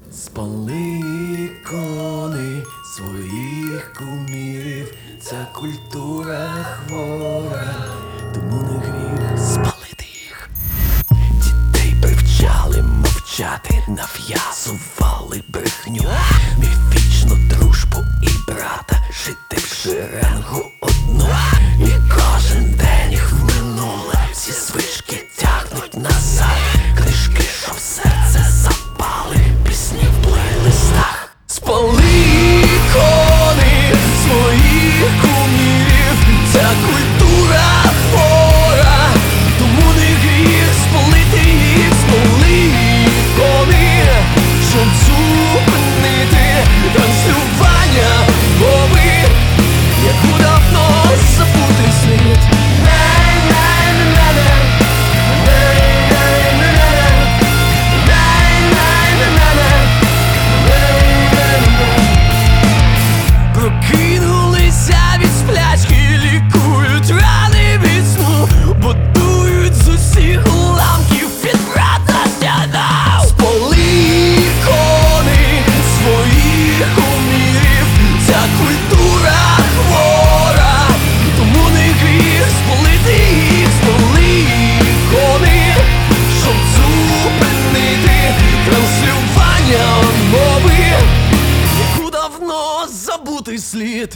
Спали ікони своїх кумірів, ця культура хвора, тому не гріх спалити їх. Дітей привчали мовчати, нав'язували брехню, міфічну дружбу і брата, жити в шеренгу одну. І кожен день їх в минуле, всі звички тягнуть назад. Книжки, що в серце запали, пісні в плейлистах. Спали ікони своїх кумірів, ця культура хвора, тому не гріх спалити їх. Спали ікони, щоб зупинити транслювання мови, яку давно забутий світ. Прокинулися від сплячки, лікують рани від сну, будують з усіх уламків підбрата стіна. Спали ікони своїх кумірів, ця культура хвора, тому не гріх спалити їх. Спали ікони, щоб зупинити транслювання мови, яку давно забутий слід.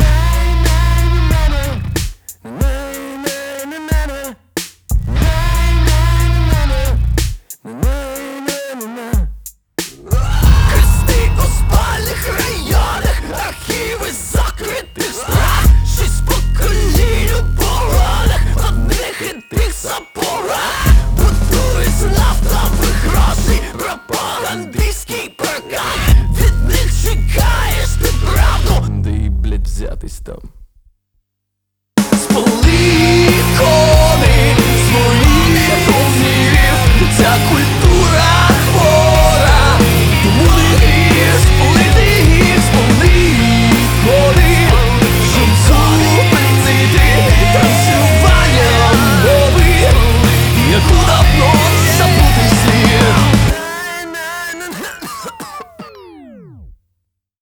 Хрести у спальних районах, архіви закритих страх, 6 поколінь у полонах, в одних і тих сапогах, будують з нафтових грошей пропаганди.